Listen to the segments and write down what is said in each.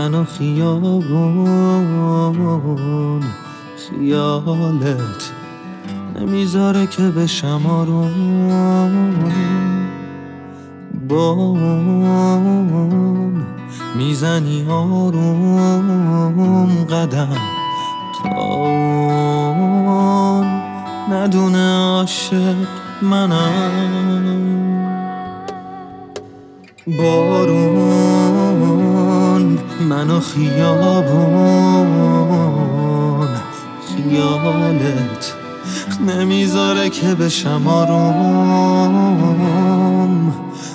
منو خیابون خیالت نمیذاره که بشم آروم. بام میزنی آروم قدم تا اون ندونه عاشق منم. بارون منو خیابون خیالت نمیذاره که بشم آروم.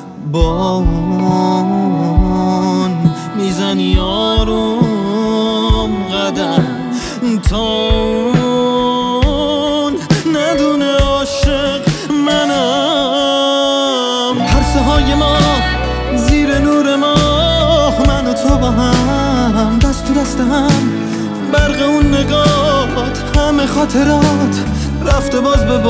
بارون میزنی آروم قدم تا اون ندونه عاشق منم. پرسه های ما زیر نور ماه، من و تو با هم دست تو دست هم، برق اون نگات همه خاطرات رفته باز به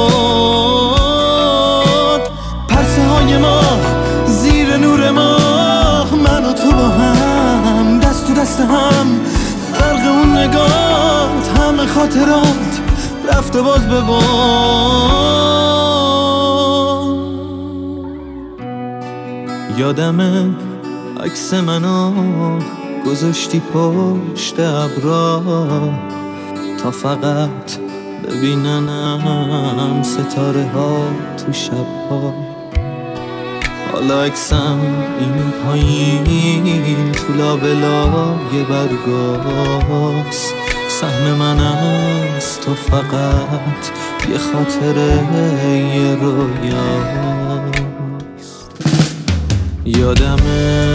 باد. پرسه های ما زیر نور ماه، من و تو با هم دست تو دست هم، برق اون نگات همه خاطرات رفته باز به باد. یادمه عکس منو گذاشتی پشت ابرا تا فقط ببیننم ستاره ها تو شب‌ها. حالا عکسم این پایین تو لابلای برگاست، سهم من از تو فقط یه خاطره یه رویاست. یادمه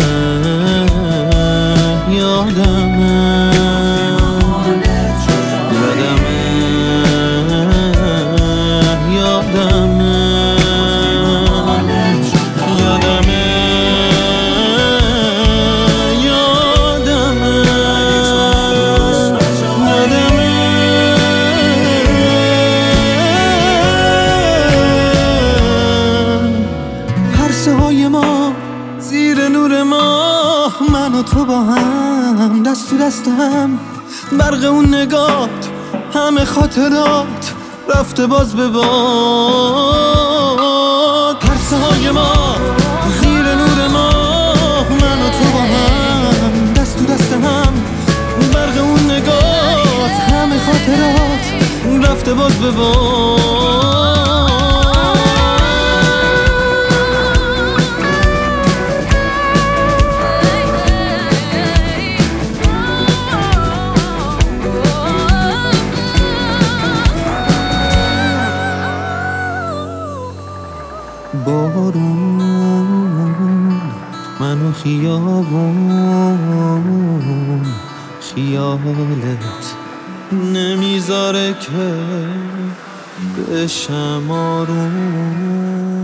زیر نور ماه، من و تو با هم دست تو دست هم، برق اون نگات همه خاطرات رفته باز به باد. پرسه های ما زیر نور ماه، من و تو با هم دست تو دست هم، برق اون نگات همه خاطرات رفته باز به باد. بارون منو خیابون خیالت نمیذاره که بشم آروم.